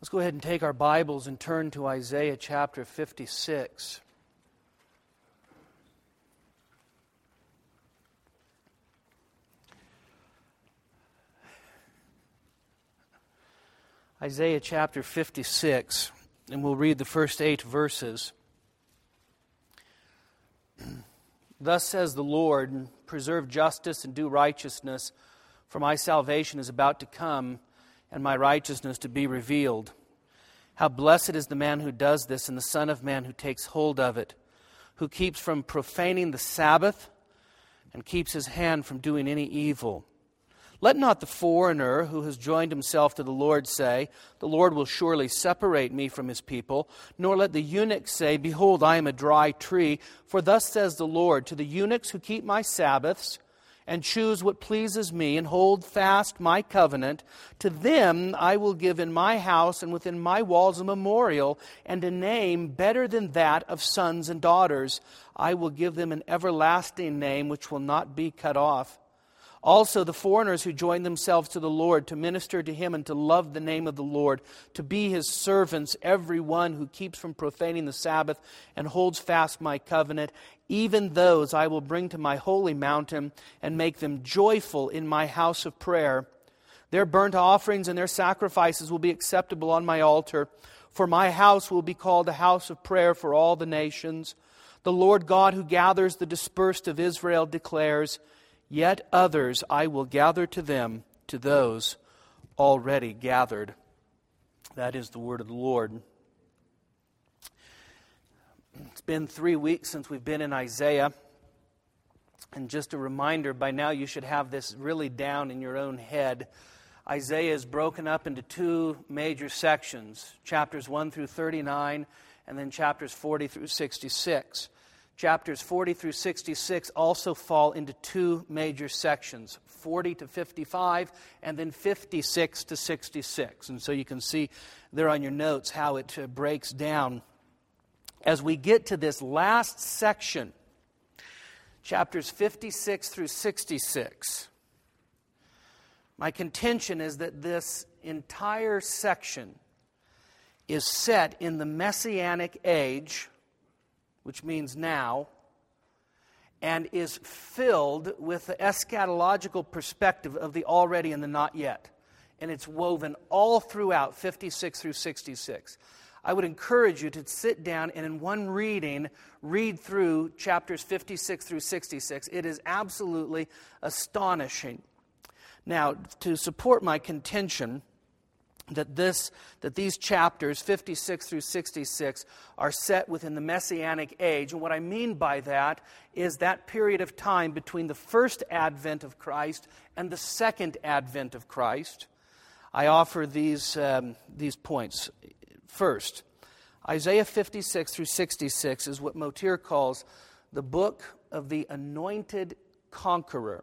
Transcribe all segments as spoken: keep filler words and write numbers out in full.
Let's go ahead and take our Bibles and turn to Isaiah chapter fifty-six. Isaiah chapter fifty-six, and we'll read the first eight verses. Thus says the Lord, preserve justice and do righteousness, for my salvation is about to come, and my righteousness to be revealed. How blessed is the man who does this, and the Son of Man who takes hold of it, who keeps from profaning the Sabbath, and keeps his hand from doing any evil. Let not the foreigner who has joined himself to the Lord say, the Lord will surely separate me from his people, nor let the eunuch say, behold, I am a dry tree. For thus says the Lord, to the eunuchs who keep my Sabbaths, and choose what pleases me, and hold fast my covenant, to them I will give in my house and within my walls a memorial, and a name better than that of sons and daughters. I will give them an everlasting name which will not be cut off. Also the foreigners who join themselves to the Lord, to minister to Him and to love the name of the Lord, to be His servants, every one who keeps from profaning the Sabbath and holds fast my covenant, even those I will bring to my holy mountain and make them joyful in my house of prayer. Their burnt offerings and their sacrifices will be acceptable on my altar, for my house will be called a house of prayer for all the nations. The Lord God who gathers the dispersed of Israel declares, yet others I will gather to them, to those already gathered. That is the word of the Lord. It's been three weeks since we've been in Isaiah. And just a reminder, by now you should have this really down in your own head. Isaiah is broken up into two major sections, chapters one through thirty-nine, and then chapters forty through sixty-six. Chapters forty through sixty-six also fall into two major sections, forty to fifty-five, and then fifty-six to sixty-six. And so you can see there on your notes how it uh, breaks down. As we get to this last section, chapters fifty-six through sixty-six, my contention is that this entire section is set in the Messianic age, which means now, and is filled with the eschatological perspective of the already and the not yet. And it's woven all throughout fifty-six through sixty-six. I would encourage you to sit down and in one reading, read through chapters fifty-six through sixty-six. It is absolutely astonishing. Now, to support my contention that this that these chapters fifty-six through sixty-six are set within the Messianic age, and what I mean by that is that period of time between the first advent of Christ and the second advent of Christ. I offer these um, these points. First, Isaiah fifty-six through sixty-six is what Motir calls the book of the anointed conqueror.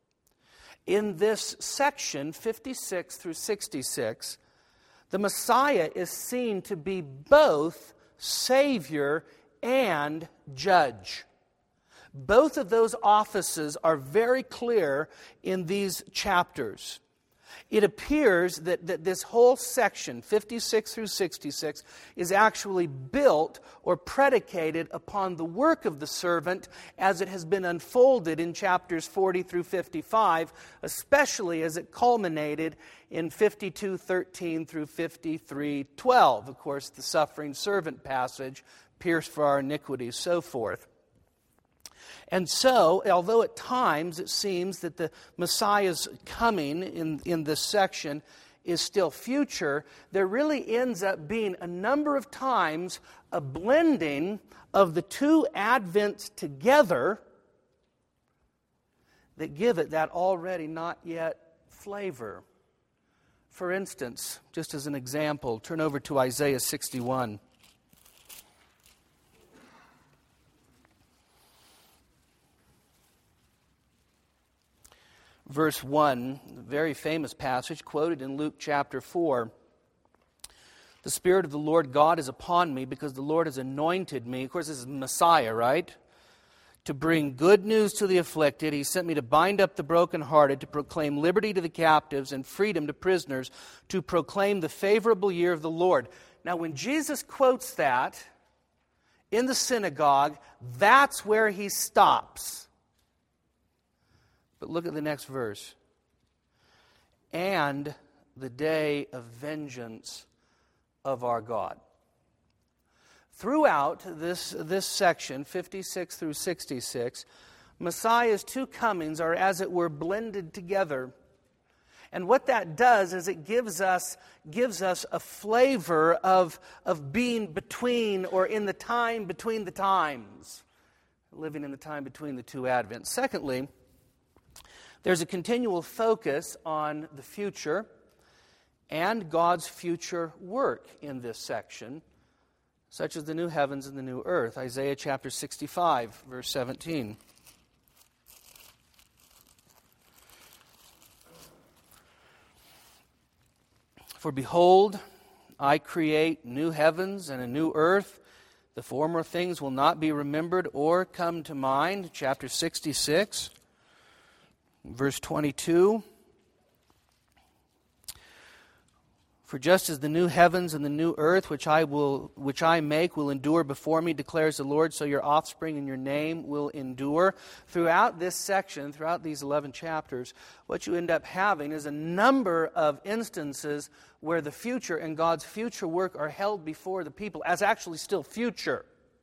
In this section, fifty-six through sixty-six, the Messiah is seen to be both Savior and Judge. Both of those offices are very clear in these chapters. It appears that, that this whole section, fifty-six through sixty-six, is actually built or predicated upon the work of the servant as it has been unfolded in chapters forty through fifty-five, especially as it culminated in fifty-two thirteen through fifty-three twelve. Of course, the suffering servant passage, pierced for our iniquities, so forth. And so, although at times it seems that the Messiah's coming in, in this section is still future, there really ends up being a number of times a blending of the two advents together that give it that already not yet flavor. For instance, just as an example, turn over to Isaiah sixty-one. Verse one, a very famous passage quoted in Luke chapter four. The Spirit of the Lord God is upon me because the Lord has anointed me. Of course, this is Messiah, right? to bring good news to the afflicted. He sent me to bind up the brokenhearted, to proclaim liberty to the captives and freedom to prisoners, to proclaim the favorable year of the Lord. Now, when Jesus quotes that in the synagogue, that's where he stops. But look at the next verse. And the day of vengeance of our God. Throughout this, this section, fifty-six through sixty-six, Messiah's two comings are, as it were, blended together. And what that does is it gives us, gives us a flavor of, of being between, or in the time between the times, living in the time between the two Advents. Secondly, there's a continual focus on the future and God's future work in this section, such as the new heavens and the new earth. Isaiah chapter sixty-five, verse seventeen. For behold, I create new heavens and a new earth. The former things will not be remembered or come to mind. Chapter sixty-six, verse twenty-two. For just as the new heavens and the new earth which I will which I make will endure before me, declares the Lord, so your offspring and your name will endure. Throughout this section, throughout these eleven chapters, what you end up having is a number of instances where the future and God's future work are held before the people as actually still future.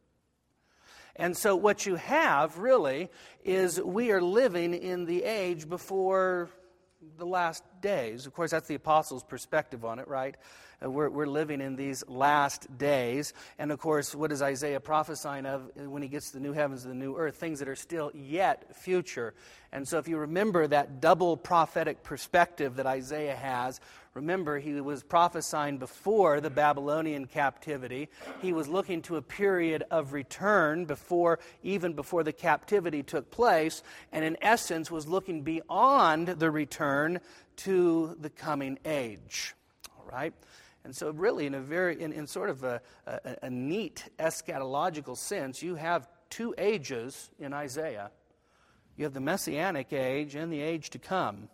And so what you have, really, is we are living in the age before the last days. Of course, that's the apostles' perspective on it, right? Uh, we're, we're living in these last days. And of course, what is Isaiah prophesying of when he gets to the new heavens and the new earth? Things that are still yet future. And so if you remember that double prophetic perspective that Isaiah has, remember he was prophesying before the Babylonian captivity. He was looking to a period of return before, even before the captivity took place, and in essence was looking beyond the return to the coming age. All right? And so really in a very, in, in sort of a, a, a neat eschatological sense, you have two ages in Isaiah. You have the Messianic age and the age to come.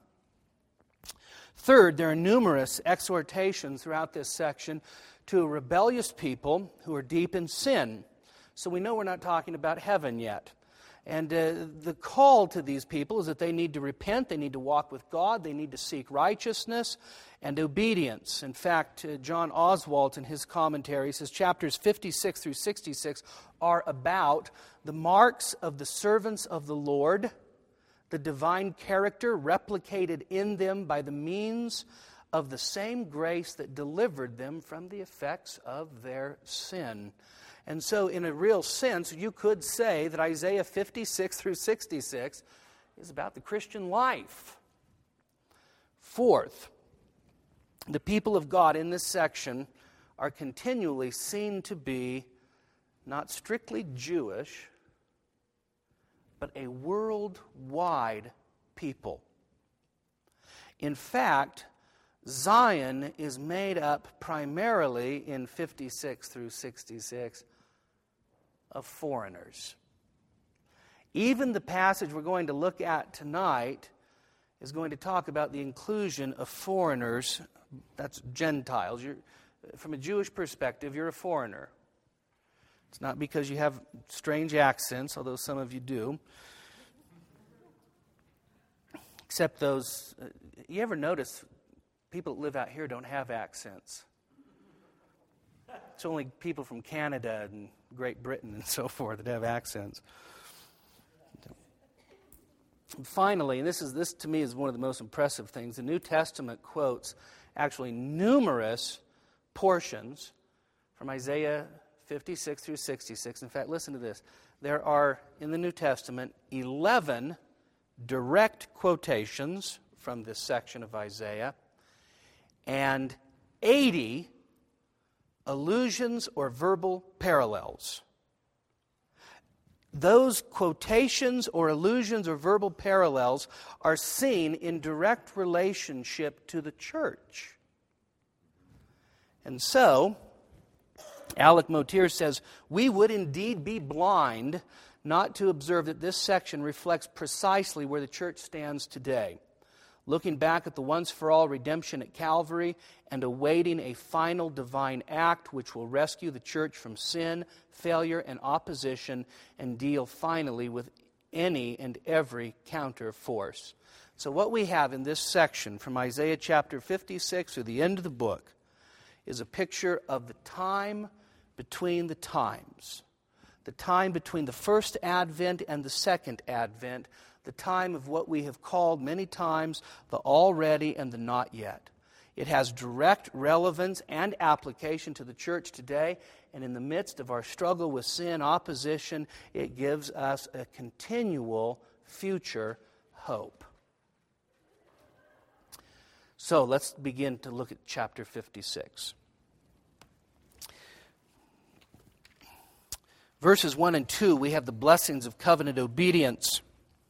Third, there are numerous exhortations throughout this section to a rebellious people who are deep in sin. So we know we're not talking about heaven yet. And uh, the call to these people is that they need to repent, they need to walk with God, they need to seek righteousness and obedience. In fact, uh, John Oswalt in his commentary says chapters fifty-six through sixty-six are about the marks of the servants of the Lord, the divine character replicated in them by the means of the same grace that delivered them from the effects of their sin. And so, in a real sense, you could say that Isaiah fifty-six through sixty-six is about the Christian life. Fourth, the people of God in this section are continually seen to be not strictly Jewish, but a worldwide people. In fact, Zion is made up primarily in fifty-six through sixty-six of foreigners. Even the passage we're going to look at tonight is going to talk about the inclusion of foreigners, that's Gentiles. You're, from a Jewish perspective, you're a foreigner. It's not because you have strange accents, although some of you do. Except those, uh, you ever notice people that live out here don't have accents? It's only people from Canada and Great Britain and so forth that have accents. And finally, and this is this to me is one of the most impressive things, the New Testament quotes actually numerous portions from Isaiah fifty-six through sixty-six. In fact, listen to this. There are, in the New Testament, eleven direct quotations from this section of Isaiah and eighty allusions or verbal parallels. Those quotations or allusions or verbal parallels are seen in direct relationship to the church. And so, Alec Motyer says, we would indeed be blind not to observe that this section reflects precisely where the church stands today, looking back at the once-for-all redemption at Calvary and awaiting a final divine act which will rescue the church from sin, failure, and opposition and deal finally with any and every counter force. So what we have in this section from Isaiah chapter fifty-six through the end of the book is a picture of the time between the times, the time between the first advent and the second advent, the time of what we have called many times the already and the not yet. It has direct relevance and application to the church today, and in the midst of our struggle with sin, opposition, it gives us a continual future hope. So let's begin to look at chapter fifty-six. Verses one and two, we have the blessings of covenant obedience.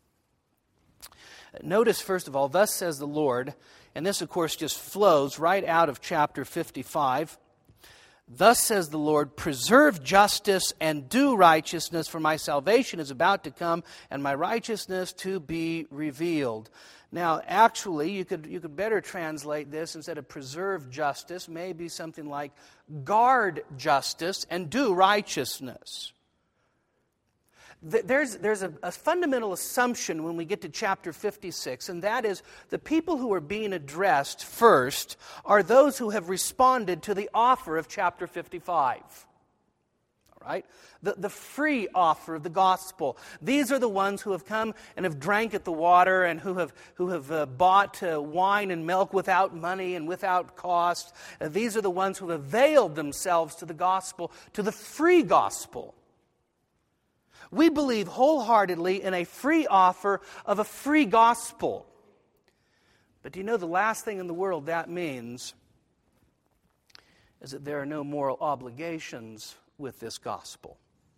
Notice, first of all, thus says the Lord, and this, of course, just flows right out of chapter fifty-five. Thus says the Lord, preserve justice and do righteousness, for my salvation is about to come, and my righteousness to be revealed. Now, actually, you could you could better translate this instead of preserve justice, maybe something like guard justice and do righteousness. There's, there's a, a fundamental assumption when we get to chapter fifty-six, and that is the people who are being addressed first are those who have responded to the offer of chapter fifty-five. All right? The, the free offer of the gospel. These are the ones who have come and have drank at the water and who have, who have uh, bought uh, wine and milk without money and without cost. Uh, these are the ones who have availed themselves to the gospel, to the free gospel. We believe wholeheartedly in a free offer of a free gospel. But do you know the last thing in the world that means is that there are no moral obligations with this gospel.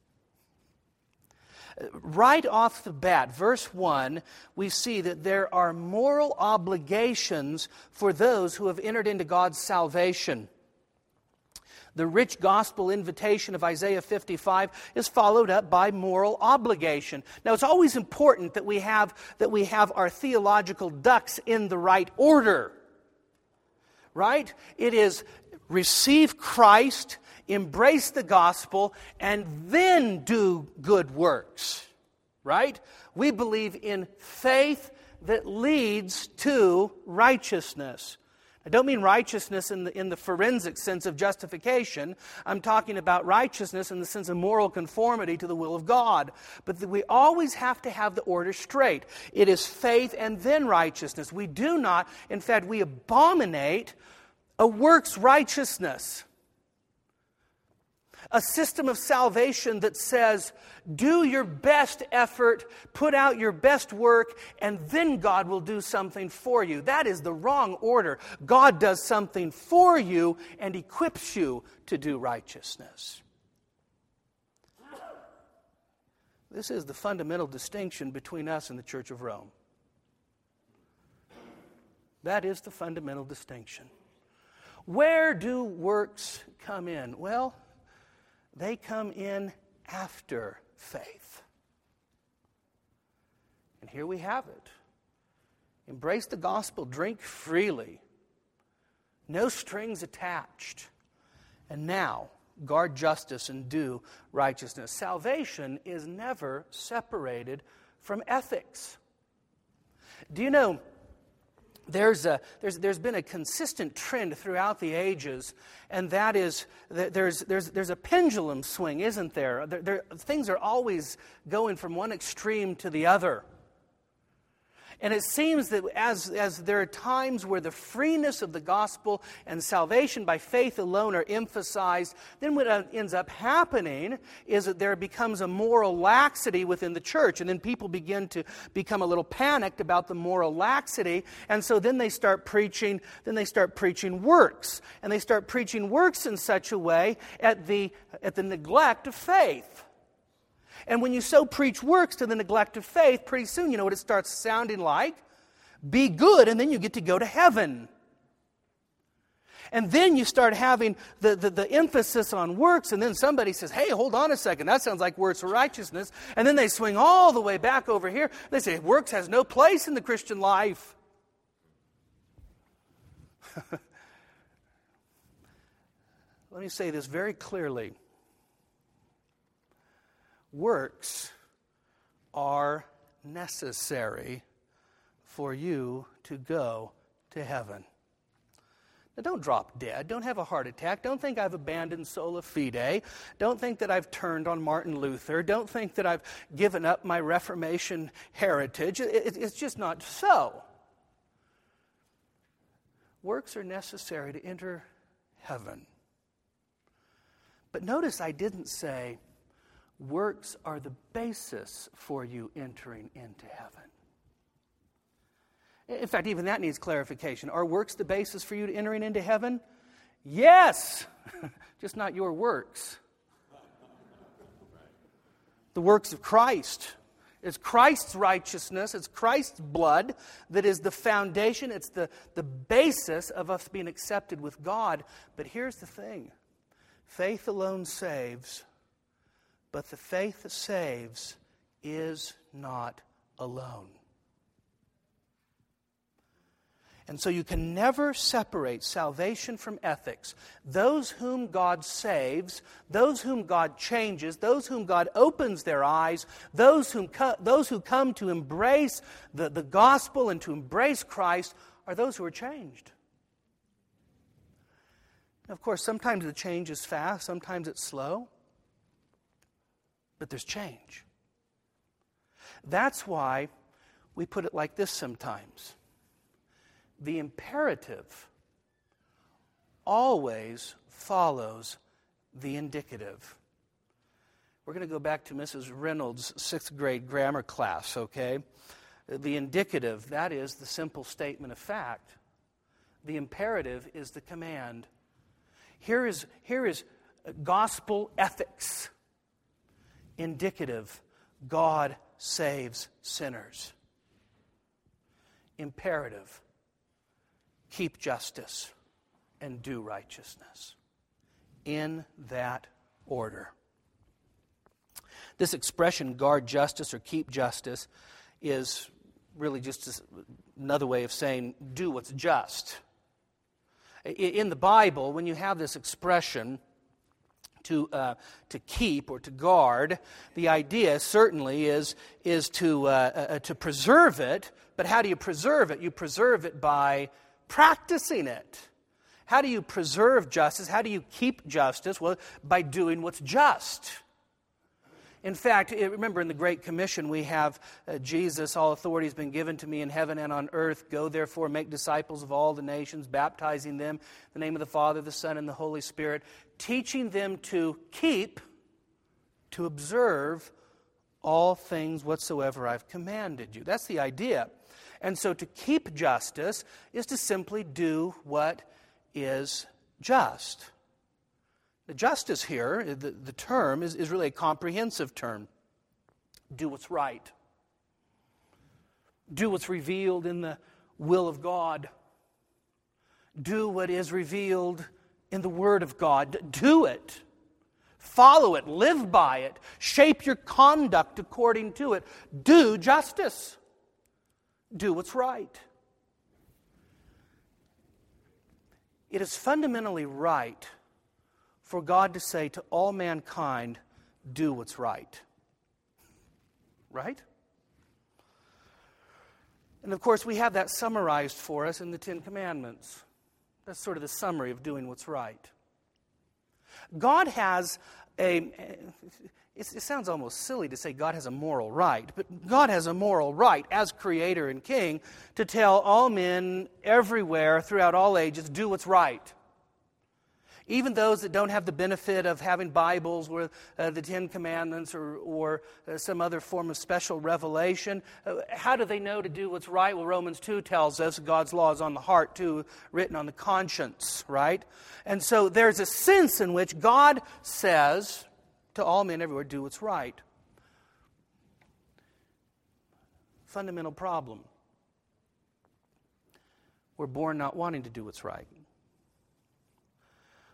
Right off the bat, verse one, we see that there are moral obligations for those who have entered into God's salvation. The rich gospel invitation of Isaiah fifty-five is followed up by moral obligation. Now, it's always important that we have that we have our theological ducks in the right order. Right? It is receive Christ, embrace the gospel, and then do good works. Right? We believe in faith that leads to righteousness. I don't mean righteousness in the, in the forensic sense of justification. I'm talking about righteousness in the sense of moral conformity to the will of God. But the, we always have to have the order straight. It is faith and then righteousness. We do not, in fact, we abominate a works righteousness. A system of salvation that says, do your best effort, put out your best work, and then God will do something for you. That is the wrong order. God does something for you and equips you to do righteousness. This is the fundamental distinction between us and the Church of Rome. That is the fundamental distinction. Where do works come in? Well, they come in after faith. And here we have it. Embrace the gospel, drink freely. No strings attached. And now, guard justice and do righteousness. Salvation is never separated from ethics. Do you know, There's, a, there's, there's been a consistent trend throughout the ages, and that is that there's, there's, there's a pendulum swing, isn't there? There, there? Things are always going from one extreme to the other. And it seems that as, as there are times where the freeness of the gospel and salvation by faith alone are emphasized, then what ends up happening is that there becomes a moral laxity within the church. And then people begin to become a little panicked about the moral laxity. And so then they start preaching, then they start preaching works. And they start preaching works in such a way at the, at the neglect of faith. And when you so preach works to the neglect of faith, pretty soon you know what it starts sounding like? Be good, and then you get to go to heaven. And then you start having the, the, the emphasis on works, and then somebody says, hey, hold on a second, that sounds like works of righteousness. And then they swing all the way back over here. They say, works has no place in the Christian life. Let me say this very clearly. Works are necessary for you to go to heaven. Now, don't drop dead. Don't have a heart attack. Don't think I've abandoned sola fide. Don't think that I've turned on Martin Luther. Don't think that I've given up my Reformation heritage. It, it, it's just not so. Works are necessary to enter heaven. But notice I didn't say works are the basis for you entering into heaven. In fact, even that needs clarification. Are works the basis for you to entering into heaven? Yes, just not your works. The works of Christ. It's Christ's righteousness, it's Christ's blood that is the foundation, it's the, the basis of us being accepted with God. But here's the thing. Faith alone saves, but the faith that saves is not alone. And so you can never separate salvation from ethics. Those whom God saves, those whom God changes, those whom God opens their eyes, those, whom co- those who come to embrace the, the gospel and to embrace Christ are those who are changed. Of course, sometimes the change is fast, sometimes it's slow, but there's change. That's why we put it like this sometimes. The imperative always follows the indicative. We're going to go back to Missus Reynolds' sixth grade grammar class, okay? The indicative, that is the simple statement of fact. The imperative is the command. Here is, here is gospel ethics. Indicative, God saves sinners. Imperative, keep justice and do righteousness. In that order. This expression, guard justice or keep justice, is really just another way of saying do what's just. In the Bible, when you have this expression to uh, to keep or to guard, the idea certainly is is to uh, uh, to preserve it. But how do you preserve it? You preserve it by practicing it. How do you preserve justice? How do you keep justice? Well, by doing what's just. In fact, remember in the Great Commission we have uh, Jesus, all authority has been given to me in heaven and on earth. Go therefore, make disciples of all the nations, baptizing them in the name of the Father, the Son, and the Holy Spirit, teaching them to keep, to observe all things whatsoever I've commanded you. That's the idea. And so to keep justice is to simply do what is just. The justice here, the, the term, is, is really a comprehensive term. Do what's right. Do what's revealed in the will of God. Do what is revealed in the Word of God. Do it. Follow it. Live by it. Shape your conduct according to it. Do justice. Do what's right. It is fundamentally right for God to say to all mankind, do what's right. Right? And of course, we have that summarized for us in the Ten Commandments. That's sort of the summary of doing what's right. God has a... It sounds almost silly to say God has a moral right, but God has a moral right as Creator and King to tell all men everywhere throughout all ages, do what's right. Even those that don't have the benefit of having Bibles or uh, the Ten Commandments or, or uh, some other form of special revelation, uh, how do they know to do what's right? Well, Romans two tells us God's law is on the heart too, written on the conscience, right? And so there's a sense in which God says to all men everywhere, do what's right. Fundamental problem. We're born not wanting to do what's right.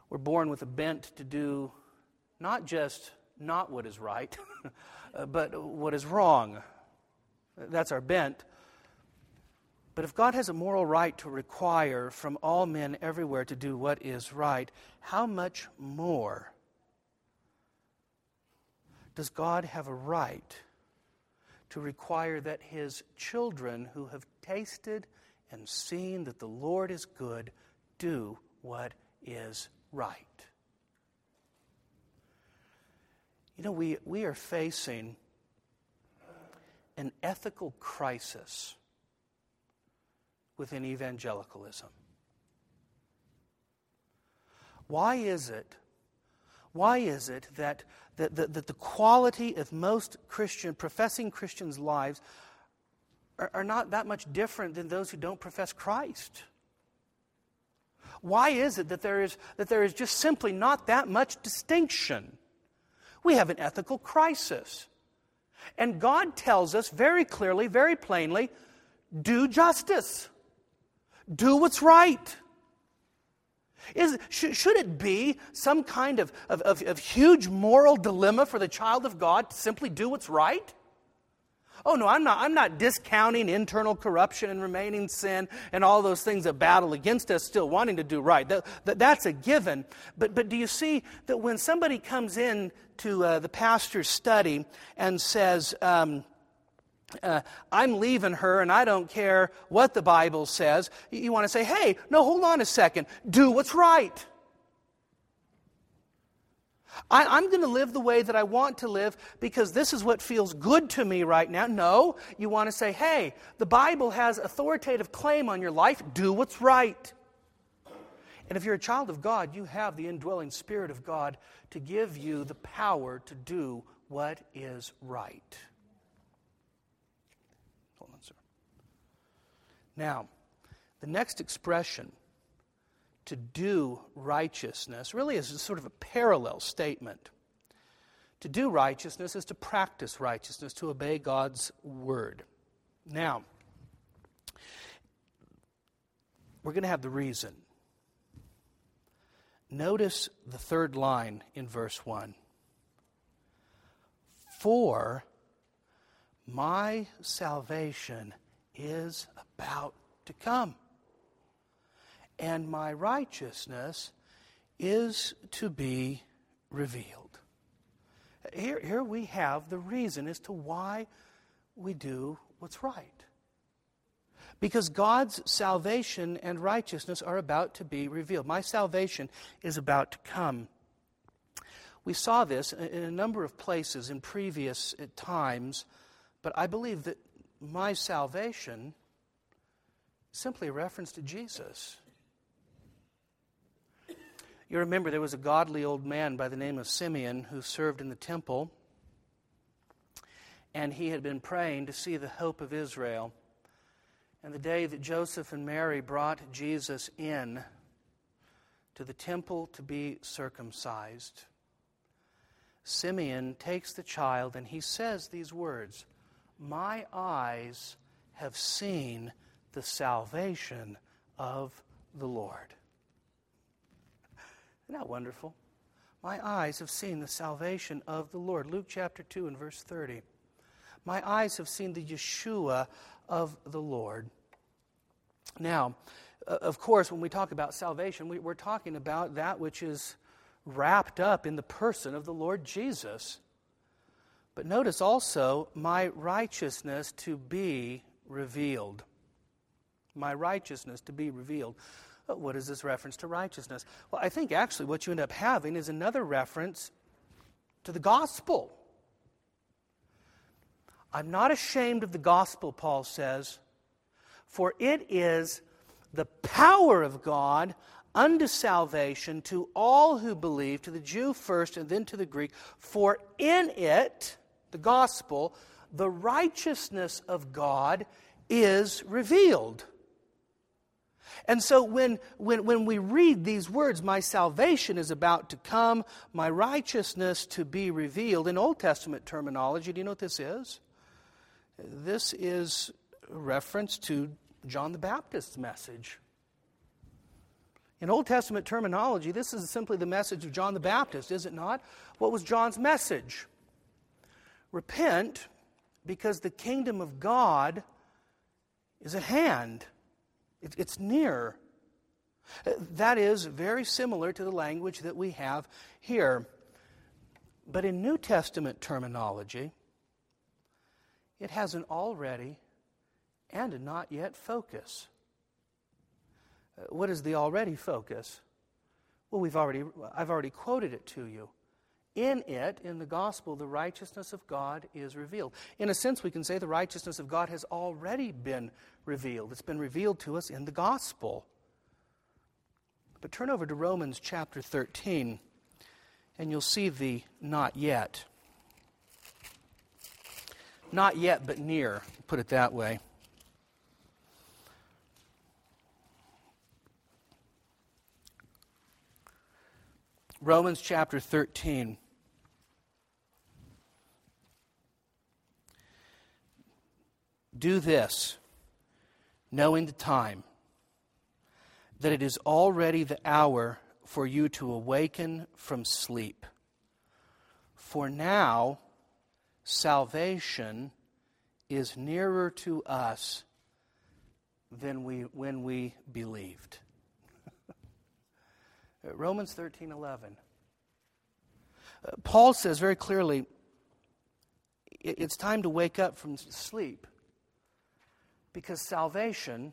We're born with a bent to do not just not what is right, but what is wrong. That's our bent. But if God has a moral right to require from all men everywhere to do what is right, how much more does God have a right to require that His children who have tasted and seen that the Lord is good do what is right? You know, we, we are facing an ethical crisis within evangelicalism. Why is it, why is it that, that, that, that the quality of most Christian, professing Christians' lives are, are not that much different than those who don't profess Christ? Why is it that there is, that there is just simply not that much distinction? We have an ethical crisis. And God tells us very clearly, very plainly, do justice. Do what's right. Is, should, should it be some kind of, of, of, of huge moral dilemma for the child of God to simply do what's right? Oh no, I'm not, I'm not discounting internal corruption and remaining sin and all those things that battle against us still wanting to do right. That, that, that's a given. But, but do you see that when somebody comes in to uh, the pastor's study and says, um, uh, I'm leaving her and I don't care what the Bible says, you want to say, hey, no, hold on a second. Do what's right. I, I'm going to live the way that I want to live because this is what feels good to me right now. No, you want to say, hey, the Bible has authoritative claim on your life. Do what's right. And if you're a child of God, you have the indwelling Spirit of God to give you the power to do what is right. Hold on, sir. Now, the next expression, to do righteousness, really is sort of a parallel statement. To do righteousness is to practice righteousness, to obey God's word. Now, we're going to have the reason. Notice the third line in verse one. For my salvation is about to come, and my righteousness is to be revealed. Here, here we have the reason as to why we do what's right. Because God's salvation and righteousness are about to be revealed. My salvation is about to come. We saw this in a number of places in previous times, but I believe that my salvation is simply a reference to Jesus. You remember there was a godly old man by the name of Simeon who served in the temple, and he had been praying to see the hope of Israel. And the day that Joseph and Mary brought Jesus in to the temple to be circumcised, Simeon takes the child and he says these words, "My eyes have seen the salvation of the Lord." Isn't that wonderful? My eyes have seen the salvation of the Lord. Luke chapter two and verse thirty. My eyes have seen the Yeshua of the Lord. Now, of course, when we talk about salvation, we're talking about that which is wrapped up in the person of the Lord Jesus. But notice also, my righteousness to be revealed. My righteousness to be revealed. What is this reference to righteousness? Well, I think actually what you end up having is another reference to the gospel. I'm not ashamed of the gospel, Paul says, for it is the power of God unto salvation to all who believe, to the Jew first and then to the Greek. For in it, the gospel, the righteousness of God is revealed. And so when, when, when we read these words, my salvation is about to come, my righteousness to be revealed, in Old Testament terminology, do you know what this is? This is a reference to John the Baptist's message. In Old Testament terminology, this is simply the message of John the Baptist, is it not? What was John's message? Repent, because the kingdom of God is at hand. It's near. That is very similar to the language that we have here. But in New Testament terminology, it has an already and a not yet focus. What is the already focus? Well, we've already I've already quoted it to you. In it, in the gospel, the righteousness of God is revealed. In a sense, we can say the righteousness of God has already been revealed. It's been revealed to us in the gospel. But turn over to Romans chapter thirteen, and you'll see the not yet. Not yet, but near, put it that way. Romans chapter thirteen. Do this, knowing the time, that it is already the hour for you to awaken from sleep. For now, salvation is nearer to us than we when we believed. Romans thirteen eleven. Uh, Paul says very clearly, it's time to wake up from sleep, because salvation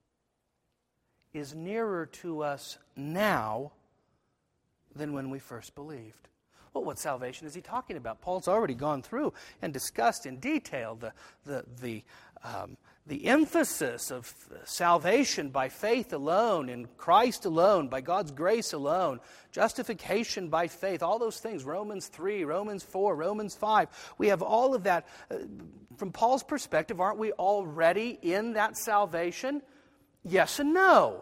is nearer to us now than when we first believed. Well, what salvation is he talking about? Paul's already gone through and discussed in detail the the the um, the emphasis of salvation by faith alone, in Christ alone, by God's grace alone, justification by faith, all those things, Romans three, Romans four, Romans five. We have all of that. Uh, from Paul's perspective, aren't we already in that salvation? Yes and no.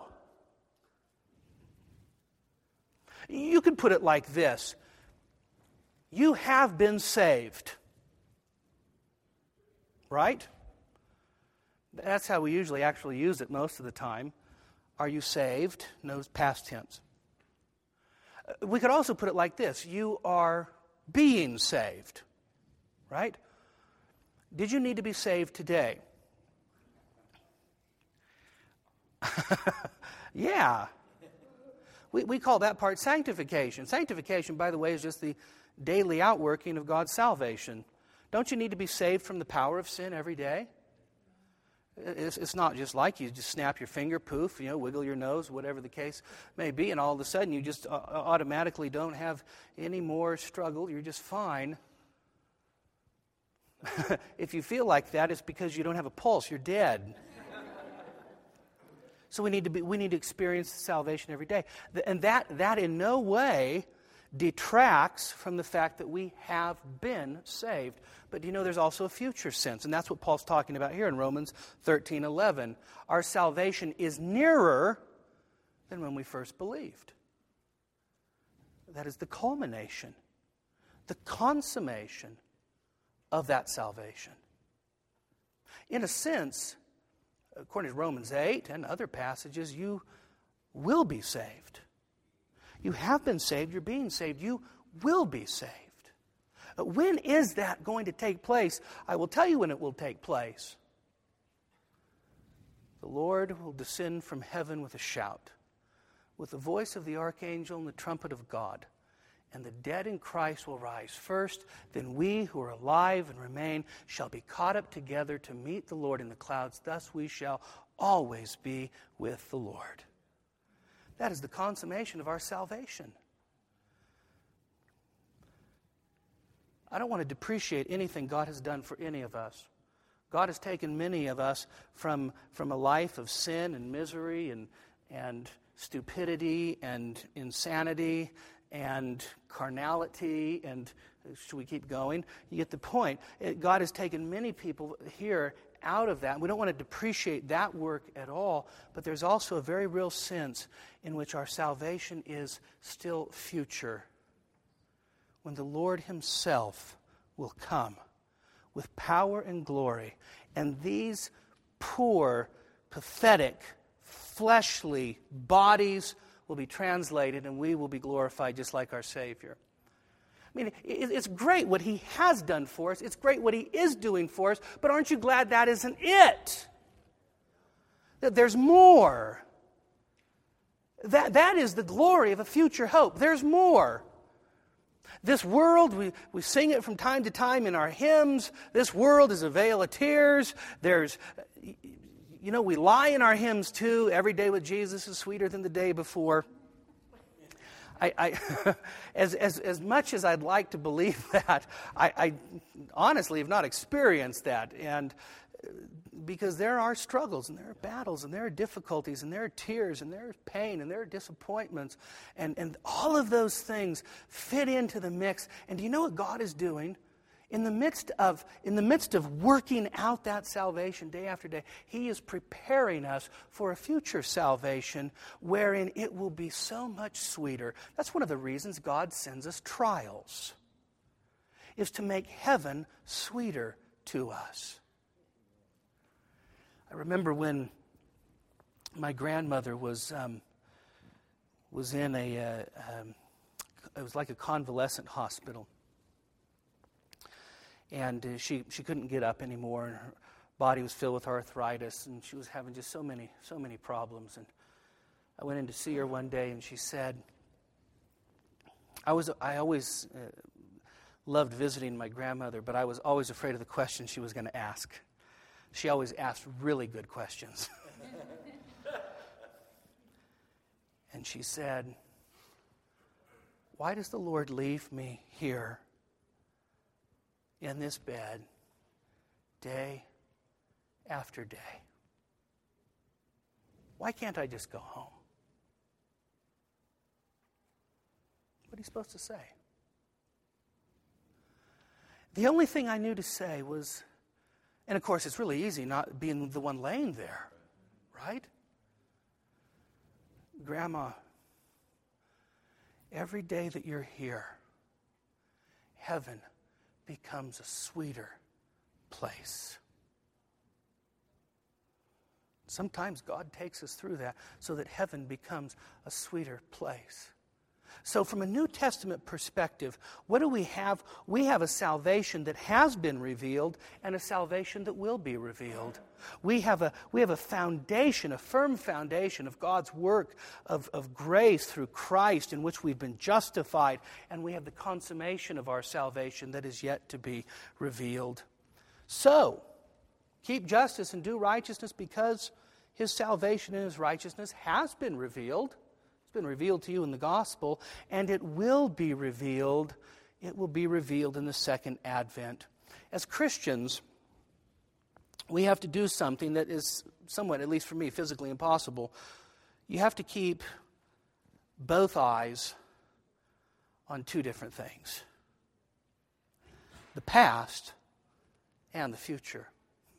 You could put it like this. You have been saved. Right? That's how we usually actually use it most of the time. Are you saved? No, past tense. We could also put it like this. You are being saved. Right? Did you need to be saved today? Yeah. We, we call that part sanctification. Sanctification, by the way, is just the daily outworking of God's salvation. Don't you need to be saved from the power of sin every day? It's, it's not just like you just snap your finger, poof, you know, wiggle your nose, whatever the case may be, and all of a sudden you just uh, automatically don't have any more struggle. You're just fine. If you feel like that, it's because you don't have a pulse. You're dead. So we need to be, we need to experience salvation every day. And that, that in no way detracts from the fact that we have been saved. But you know, there's also a future sense, and that's what Paul's talking about here in Romans thirteen eleven. Our salvation is nearer than when we first believed. That is the culmination, the consummation of that salvation. In a sense, according to Romans eight and other passages, you will be saved. You have been saved, you're being saved, you will be saved. When is that going to take place? I will tell you when it will take place. The Lord will descend from heaven with a shout, with the voice of the archangel and the trumpet of God. And the dead in Christ will rise first. Then we who are alive and remain shall be caught up together to meet the Lord in the clouds. Thus we shall always be with the Lord. That is the consummation of our salvation. I don't want to depreciate anything God has done for any of us. God has taken many of us from, from a life of sin and misery and, and stupidity and insanity and carnality, and should we keep going? You get the point. It, God has taken many people here out of that. We don't want to depreciate that work at all, but there's also a very real sense in which our salvation is still future, when the Lord Himself will come with power and glory, and these poor, pathetic, fleshly bodies will be translated and we will be glorified just like our Savior. I mean, it's great what He has done for us. It's great what He is doing for us. But aren't you glad that isn't it? That there's more. That, that is the glory of a future hope. There's more. This world, we, we sing it from time to time in our hymns. This world is a vale of tears. There's, you know, we lie in our hymns too. Every day with Jesus is sweeter than the day before. I, I as, as, as much as I'd like to believe that, I, I honestly have not experienced that. And because there are struggles, and there are battles, and there are difficulties, and there are tears, and there is pain, and there are disappointments. And, and all of those things fit into the mix. And do you know what God is doing? In the midst of, in the midst of working out that salvation day after day, He is preparing us for a future salvation wherein it will be so much sweeter. That's one of the reasons God sends us trials, is to make heaven sweeter to us. I remember when my grandmother was um, was in a, uh, um, it was like a convalescent hospital. And uh, she, she couldn't get up anymore, and her body was filled with arthritis, and she was having just so many, so many problems. And I went in to see her one day, and she said, I was, I always uh, loved visiting my grandmother, but I was always afraid of the question she was going to ask. She always asked really good questions. And she said, why does the Lord leave me here in this bed day after day? Why can't I just go home? What are you supposed to say? The only thing I knew to say was, and of course it's really easy not being the one laying there, right? Grandma, every day that you're here, heaven becomes a sweeter place. Sometimes God takes us through that so that heaven becomes a sweeter place. So from a New Testament perspective, what do we have? We have a salvation that has been revealed and a salvation that will be revealed. We have a, we have a foundation, a firm foundation of God's work of, of grace through Christ in which we've been justified, and we have the consummation of our salvation that is yet to be revealed. So, keep justice and do righteousness because His salvation and His righteousness has been revealed. Been revealed to you in the gospel, and it will be revealed it will be revealed in the second advent. As Christians, we have to do something that is somewhat, at least for me, physically impossible. You have to keep both eyes on two different things: the past and the future.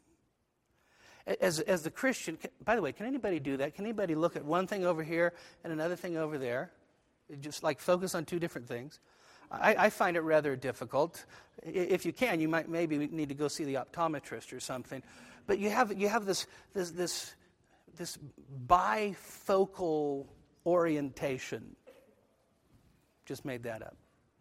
As, as the Christian, by the way, can anybody do that? Can anybody look at one thing over here and another thing over there? Just like focus on two different things? I, I find it rather difficult. If you can, you might maybe need to go see the optometrist or something. But you have you have this this this this bifocal orientation. Just made that up.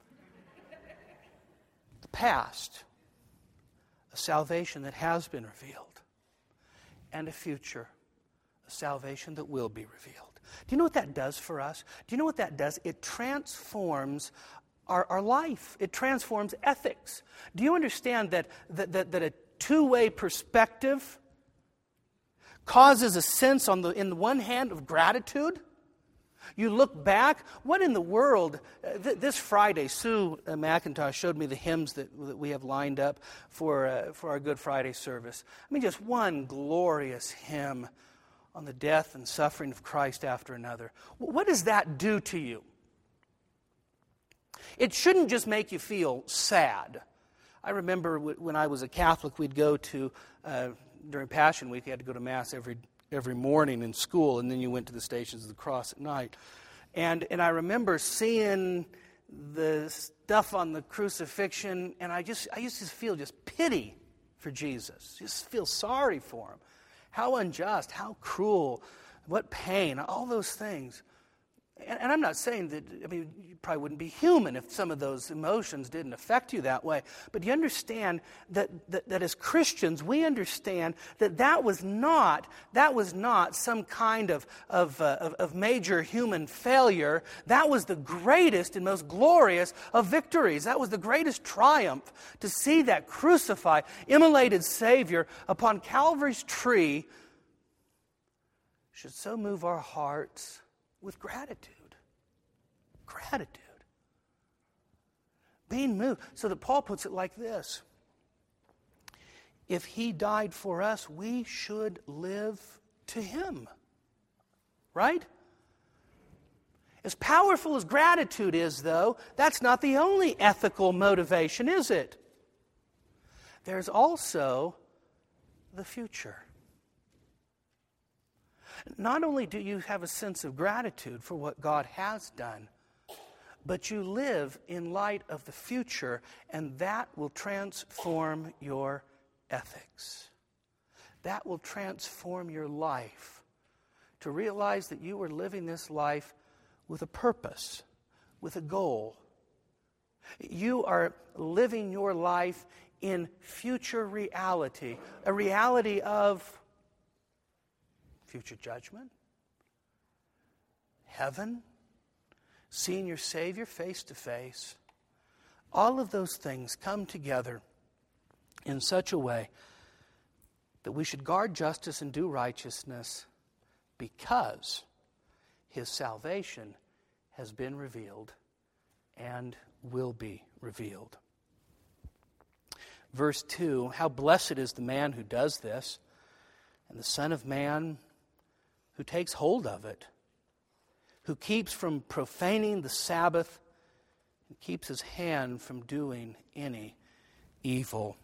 The past, a salvation that has been revealed. And a future, a salvation that will be revealed. Do you know what that does for us? Do you know what that does? It transforms our, our life. It transforms ethics. Do you understand that, that, that, that a two-way perspective causes a sense on the in the one hand of gratitude? You look back, what in the world? Uh, th- this Friday, Sue uh, McIntosh showed me the hymns that, that we have lined up for uh, for our Good Friday service. I mean, just one glorious hymn on the death and suffering of Christ after another. W- what does that do to you? It shouldn't just make you feel sad. I remember w- when I was a Catholic, we'd go to, uh, during Passion Week, you had to go to Mass every every morning in school, and then you went to the Stations of the Cross at night. And and I remember seeing the stuff on the crucifixion, and I just I used to feel just pity for Jesus. Just feel sorry for Him. How unjust, how cruel, what pain, all those things. And, and I'm not saying that, I mean, you probably wouldn't be human if some of those emotions didn't affect you that way. But you understand that, that, that as Christians, we understand that that was not, that was not some kind of, of, uh, of, of major human failure. That was the greatest and most glorious of victories. That was the greatest triumph, to see that crucified, immolated Savior upon Calvary's tree should so move our hearts with gratitude. Gratitude. Being moved. So that Paul puts it like this. If he died for us, we should live to him. Right? As powerful as gratitude is, though, that's not the only ethical motivation, is it? There's also the future. Not only do you have a sense of gratitude for what God has done, but you live in light of the future, and that will transform your ethics. That will transform your life, to realize that you are living this life with a purpose, with a goal. You are living your life in future reality, a reality of future judgment, heaven, seeing your Savior face to face. All of those things come together in such a way that we should guard justice and do righteousness because his salvation has been revealed and will be revealed. Verse two, how blessed is the man who does this, and the Son of Man who takes hold of it, who keeps from profaning the Sabbath and keeps his hand from doing any evil.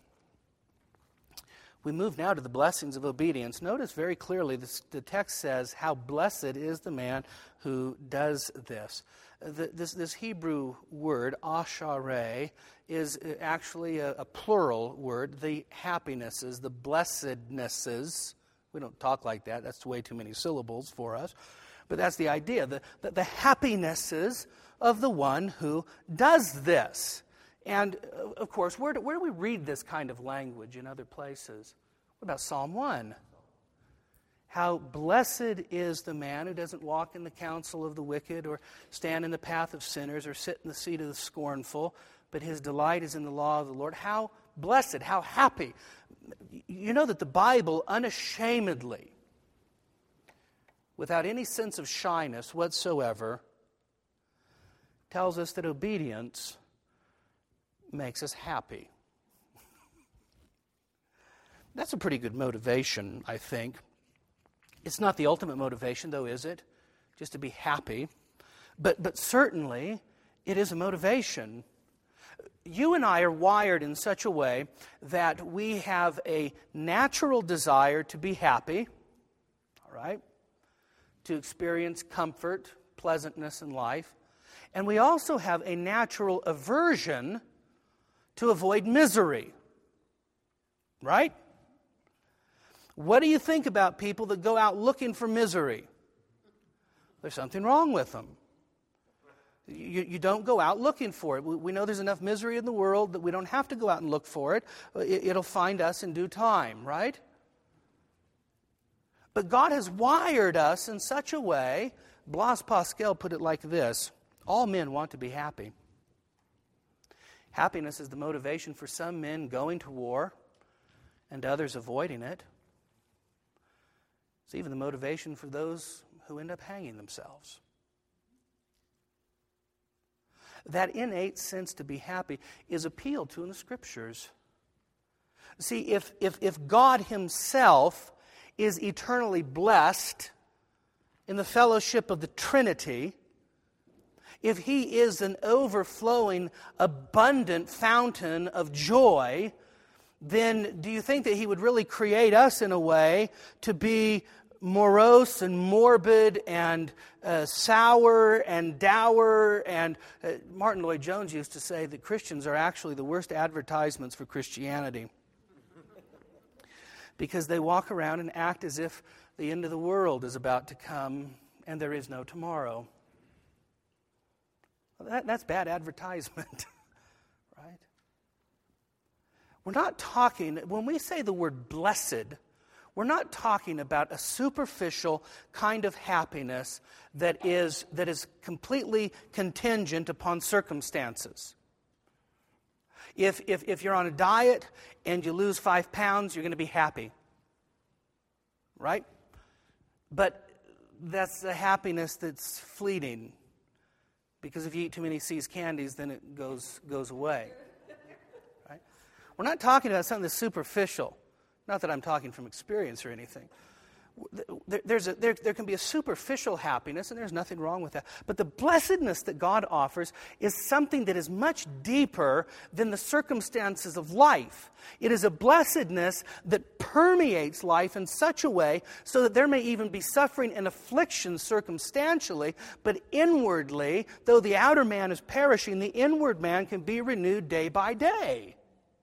We move now to the blessings of obedience. Notice very clearly this, the text says, how blessed is the man who does this. The, this, this Hebrew word, ashareh, is actually a, a plural word. The happinesses, the blessednesses. We don't talk like that. That's way too many syllables for us. But that's the idea, the, the, the happinesses of the one who does this. And, of course, where do, where do we read this kind of language in other places? What about Psalm one? How blessed is the man who doesn't walk in the counsel of the wicked or stand in the path of sinners or sit in the seat of the scornful, but his delight is in the law of the Lord. How blessed, how happy. You know that the Bible unashamedly, without any sense of shyness whatsoever, tells us that obedience makes us happy. That's a pretty good motivation, I think. It's not the ultimate motivation, though, is it? Just to be happy. But, but certainly, it is a motivation. You and I are wired in such a way that we have a natural desire to be happy, all right? To experience comfort, pleasantness in life. And we also have a natural aversion to avoid misery, right? What do you think about people that go out looking for misery? There's something wrong with them. You, you don't go out looking for it. We, we know there's enough misery in the world that we don't have to go out and look for it. it. It'll find us in due time, right? But God has wired us in such a way, Blaise Pascal put it like this, all men want to be happy. Happiness is the motivation for some men going to war and others avoiding it. It's even the motivation for those who end up hanging themselves. That innate sense to be happy is appealed to in the Scriptures. See, if, if, if God Himself is eternally blessed in the fellowship of the Trinity, if He is an overflowing, abundant fountain of joy, then do you think that He would really create us in a way to be morose and morbid and uh, sour and dour? And uh, Martin Lloyd-Jones used to say that Christians are actually the worst advertisements for Christianity because they walk around and act as if the end of the world is about to come and there is no tomorrow. That, that's bad advertisement, right? We're not talking, when we say the word blessed, we're not talking about a superficial kind of happiness that is, that is completely contingent upon circumstances. If, if, if you're on a diet and you lose five pounds, you're going to be happy, right? But that's a happiness that's fleeting. Because if you eat too many See's candies, then it goes goes away. Right? We're not talking about something that's superficial. Not that I'm talking from experience or anything. There, there's a, there, there can be a superficial happiness, and there's nothing wrong with that. But the blessedness that God offers is something that is much deeper than the circumstances of life. It is a blessedness that permeates life in such a way so that there may even be suffering and affliction circumstantially, but inwardly, though the outer man is perishing, the inward man can be renewed day by day.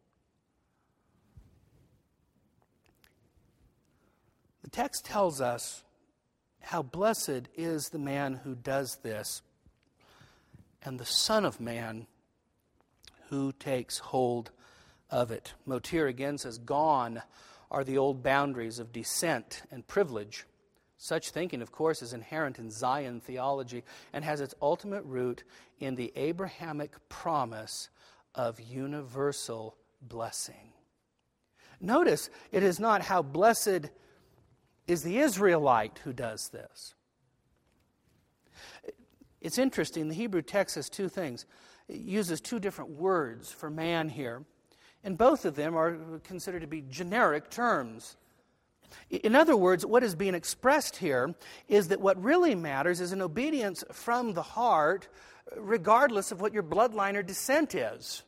The text tells us how blessed is the man who does this, and the Son of Man who takes hold of it. Motir again says, gone are the old boundaries of descent and privilege. Such thinking, of course, is inherent in Zion theology and has its ultimate root in the Abrahamic promise of universal blessing. Notice, it is not how blessed is the Israelite who does this. It's interesting, the Hebrew text says two things. It uses two different words for man here, and both of them are considered to be generic terms. In other words, what is being expressed here is that what really matters is an obedience from the heart, regardless of what your bloodline or descent is.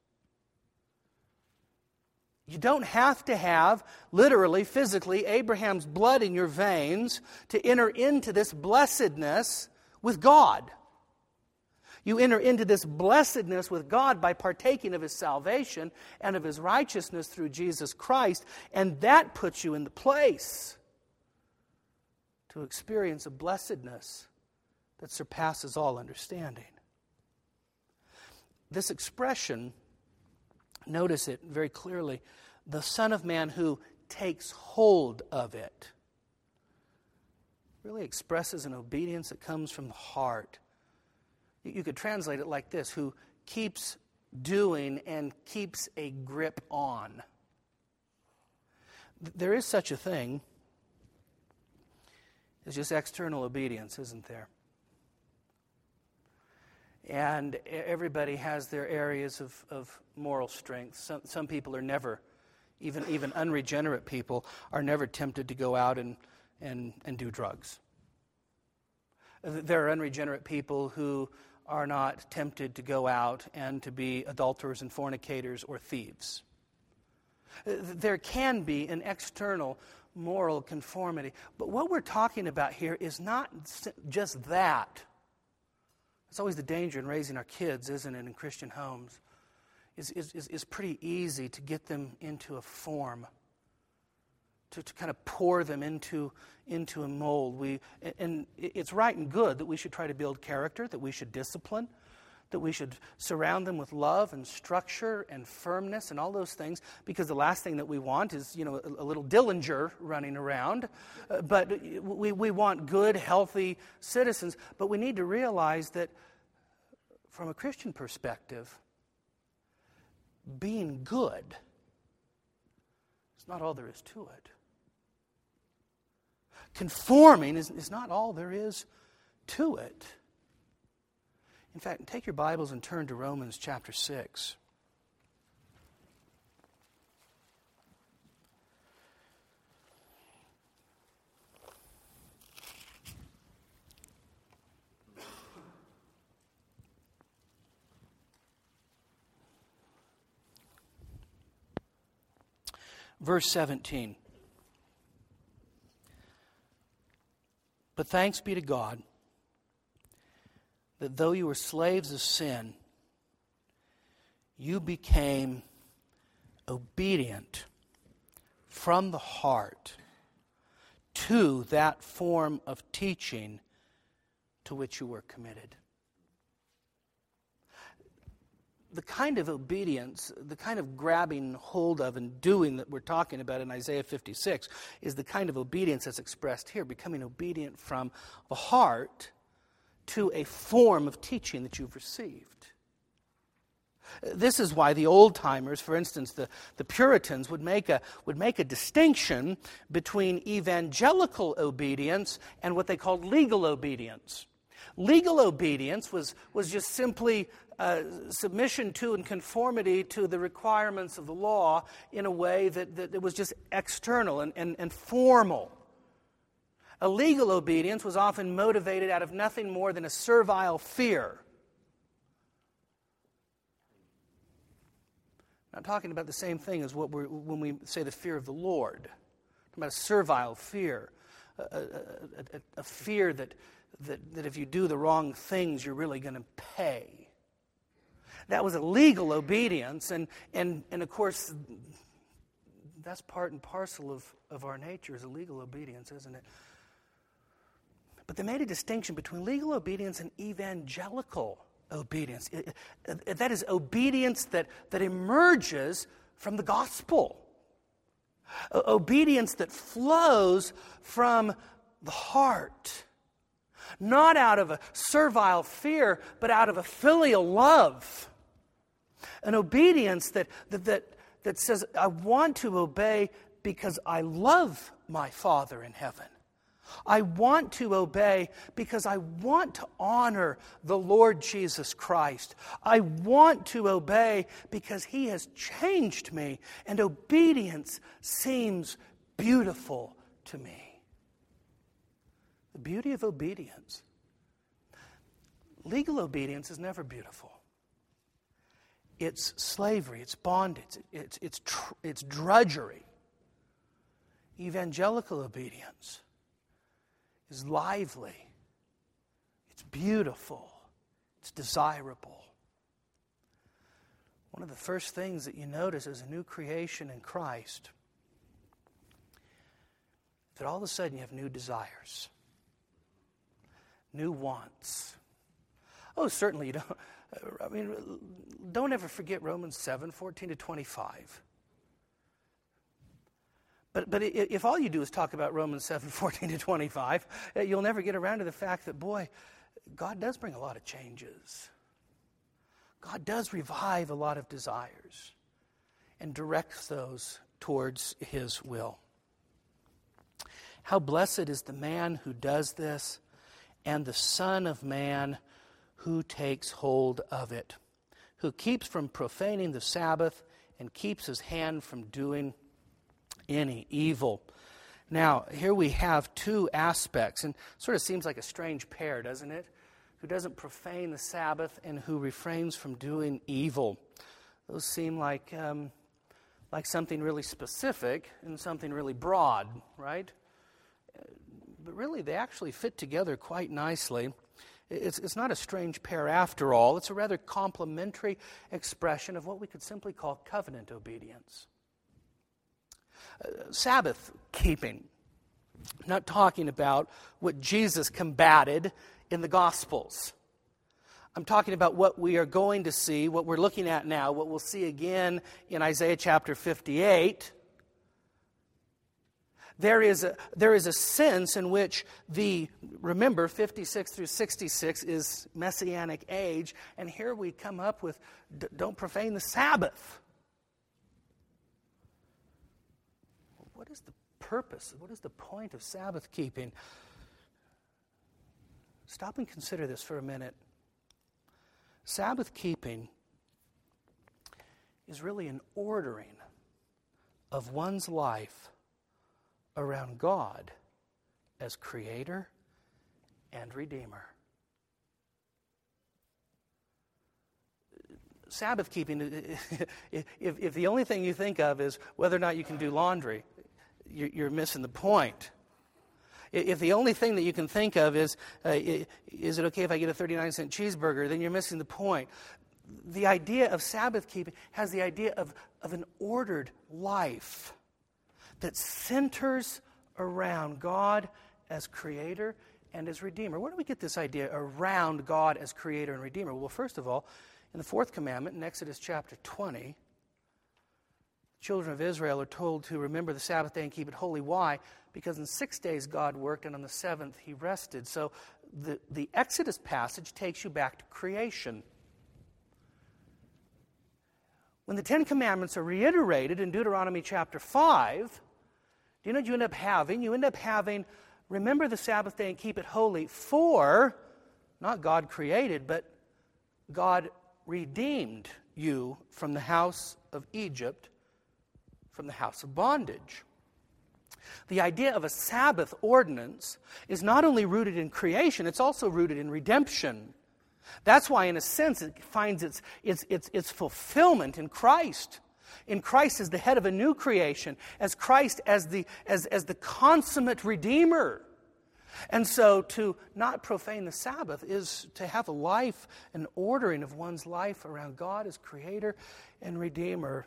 You don't have to have, literally, physically, Abraham's blood in your veins to enter into this blessedness with God. You enter into this blessedness with God by partaking of His salvation and of His righteousness through Jesus Christ, and that puts you in the place to experience a blessedness that surpasses all understanding. This expression, notice it very clearly, the Son of Man who takes hold of it, really expresses an obedience that comes from the heart. You could translate it like this, who keeps doing and keeps a grip on. There is such a thing as just external obedience, isn't there? And everybody has their areas of, of moral strength. Some, some people are never, even, even unregenerate people, are never tempted to go out and, and, and do drugs. There are unregenerate people who are not tempted to go out and to be adulterers and fornicators or thieves. There can be an external moral conformity. But what we're talking about here is not just that. It's always the danger in raising our kids, isn't it, in Christian homes. It's, it's, it's pretty easy to get them into a form, to, to kind of pour them into, into a mold. We, and it's right and good that we should try to build character, that we should discipline, that we should surround them with love and structure and firmness and all those things, because the last thing that we want is, you know, a, a little Dillinger running around. Uh, but we, we want good, healthy citizens. But we need to realize that from a Christian perspective, being good is not all there is to it. Conforming is, is not all there is to it. In fact, take your Bibles and turn to Romans chapter six. Verse seventeen. But thanks be to God that though you were slaves of sin, you became obedient from the heart to that form of teaching to which you were committed. the kind of obedience, the kind of grabbing hold of and doing that we're talking about in Isaiah fifty-six is the kind of obedience that's expressed here, becoming obedient from the heart to a form of teaching that you've received. This is why the old-timers, for instance, the, the Puritans, would make a would make a distinction between evangelical obedience and what they called legal obedience. Legal obedience was, was just simply uh, submission to and conformity to the requirements of the law in a way that, that it was just external and, and, and formal. A legal obedience was often motivated out of nothing more than a servile fear. Not talking about the same thing as what we're, when we say the fear of the Lord. Talking about a servile fear, a, a, a, a fear that, that that if you do the wrong things, you're really going to pay. That was a legal obedience, and and and of course, that's part and parcel of, of our nature is a legal obedience, isn't it? But they made a distinction between legal obedience and evangelical obedience. That is obedience that, that emerges from the gospel. Obedience that flows from the heart. Not out of a servile fear, but out of a filial love. An obedience that, that, that, that says, I want to obey because I love my Father in heaven. I want to obey because I want to honor the Lord Jesus Christ. I want to obey because He has changed me, and obedience seems beautiful to me. The beauty of obedience. Legal obedience is never beautiful. It's slavery, it's bondage, it's, it's, tr- it's drudgery. Evangelical obedience is lively, it's beautiful, it's desirable. One of the first things that you notice as a new creation in Christ, that all of a sudden you have new desires, new wants. Oh, certainly you don't, I mean, don't ever forget Romans seven, fourteen to twenty-five. But but if all you do is talk about Romans seven, fourteen to twenty-five, you'll never get around to the fact that, boy, God does bring a lot of changes. God does revive a lot of desires and directs those towards His will. How blessed is the man who does this, and the Son of Man who takes hold of it, who keeps from profaning the Sabbath and keeps his hand from doing any evil. Now, here we have two aspects, and it sort of seems like a strange pair, doesn't it? Who doesn't profane the Sabbath and who refrains from doing evil. Those seem like um, like something really specific and something really broad, right? But really, they actually fit together quite nicely. It's, it's not a strange pair after all. It's a rather complementary expression of what we could simply call covenant obedience. Uh, Sabbath keeping. I'm not talking about what Jesus combated in the Gospels. I'm talking about what we are going to see, what we're looking at now, what we'll see again in Isaiah chapter fifty-eight. There is a, there is a sense in which the, remember, fifty-six through sixty-six is Messianic age, and here we come up with, don't profane the Sabbath. What is the purpose? What is the point of Sabbath keeping? Stop and consider this for a minute. Sabbath keeping is really an ordering of one's life around God as Creator and Redeemer. Sabbath keeping, if, if the only thing you think of is whether or not you can do laundry, you're missing the point. If the only thing that you can think of is, uh, is it okay if I get a thirty-nine cent cheeseburger, then you're missing the point. The idea of Sabbath keeping has the idea of, of an ordered life that centers around God as Creator and as Redeemer. Where do we get this idea around God as Creator and Redeemer? Well, first of all, In the fourth commandment, in Exodus chapter twenty, the children of Israel are told to remember the Sabbath day and keep it holy. Why? Because in six days God worked, and on the seventh he rested. So the, the Exodus passage takes you back to creation. When the Ten Commandments are reiterated in Deuteronomy chapter five, do you know what you end up having? You end up having, remember the Sabbath day and keep it holy, for, not God created, but God redeemed you from the house of Egypt, from the house of bondage. The idea of a Sabbath ordinance is not only rooted in creation, it's also rooted in redemption. That's why, in a sense, it finds its, its, its, its fulfillment in Christ. In Christ as the head of a new creation, as Christ as the, as, as the consummate Redeemer. And so to not profane the Sabbath is to have a life, an ordering of one's life around God as Creator and Redeemer.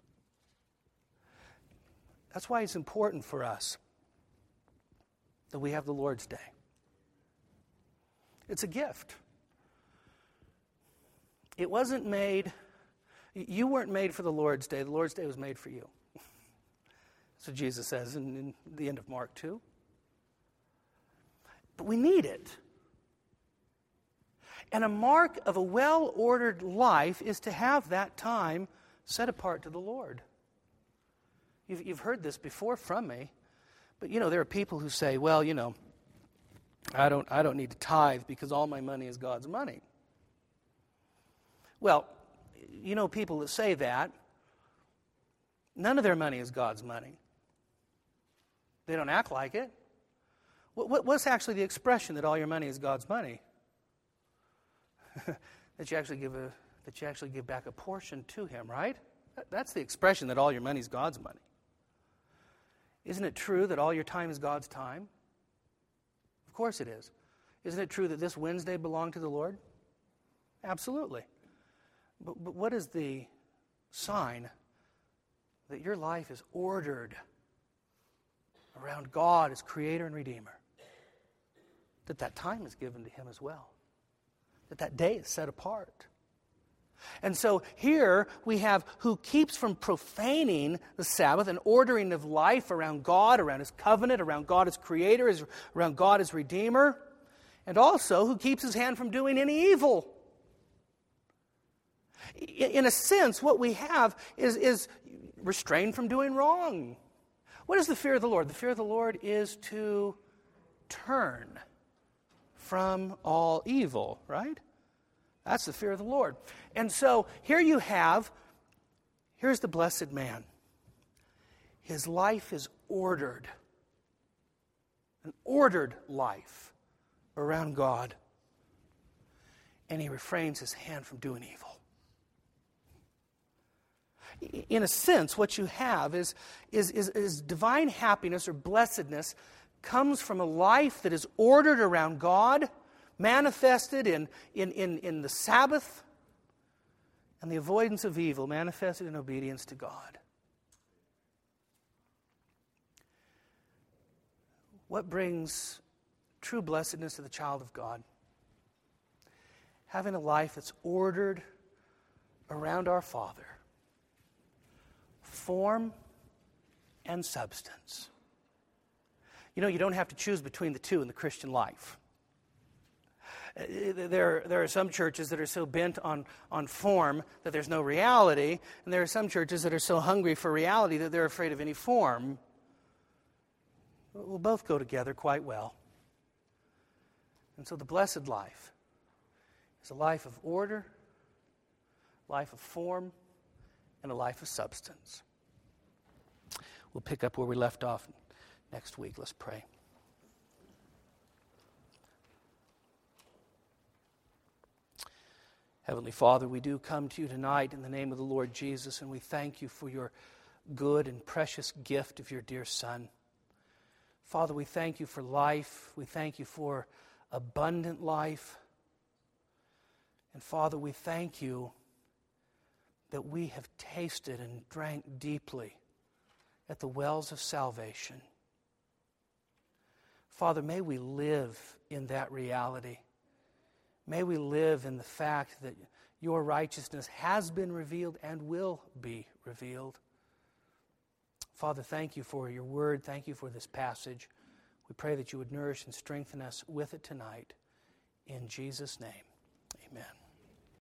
That's why it's important for us that we have the Lord's Day. It's a gift. It wasn't made, you weren't made for the Lord's Day. The Lord's Day was made for you. That's what Jesus says in, in the end of Mark two. But we need it. And a mark of a well-ordered life is to have that time set apart to the Lord. You've, you've heard this before from me, but you know, there are people who say, well, you know, I don't, I don't need to tithe because all my money is God's money. Well, you know people that say that, none of their money is God's money. They don't act like it. What, what's actually the expression that all your money is God's money? that you actually give a, that you actually give back a portion to Him, right? That's the expression that all your money is God's money. Isn't it true that all your time is God's time? Of course it is. Isn't it true that this Wednesday belonged to the Lord? Absolutely. But, but what is the sign that your life is ordered around God as Creator and Redeemer? That that time is given to Him as well. That that day is set apart. And so here we have who keeps from profaning the Sabbath, an ordering of life around God, around His covenant, around God as Creator, around God as Redeemer, and also who keeps his hand from doing any evil. In a sense, what we have is, is restrained from doing wrong. What is the fear of the Lord? The fear of the Lord is to turn from all evil, right? That's the fear of the Lord. And so here you have, here's the blessed man. His life is ordered. An ordered life around God. And he refrains his hand from doing evil. In a sense, what you have is, is, is, is divine happiness or blessedness comes from a life that is ordered around God, manifested in, in, in, in the Sabbath, and the avoidance of evil, manifested in obedience to God. What brings true blessedness to the child of God? Having a life that's ordered around our Father. Form and substance. You know, you don't have to choose between the two in the Christian life. There, there are some churches that are so bent on, on form that there's no reality, and there are some churches that are so hungry for reality that they're afraid of any form. We'll both go together quite well. And so the blessed life is a life of order, life of form, and a life of substance. We'll pick up where we left off next week. Let's pray. Heavenly Father, we do come to you tonight in the name of the Lord Jesus, and we thank you for your good and precious gift of your dear Son. Father, we thank you for life. We thank you for abundant life. And Father, we thank you that we have tasted and drank deeply at the wells of salvation. Father, may we live in that reality. May we live in the fact that your righteousness has been revealed and will be revealed. Father, thank you for your word. Thank you for this passage. We pray that you would nourish and strengthen us with it tonight. In Jesus' name, amen.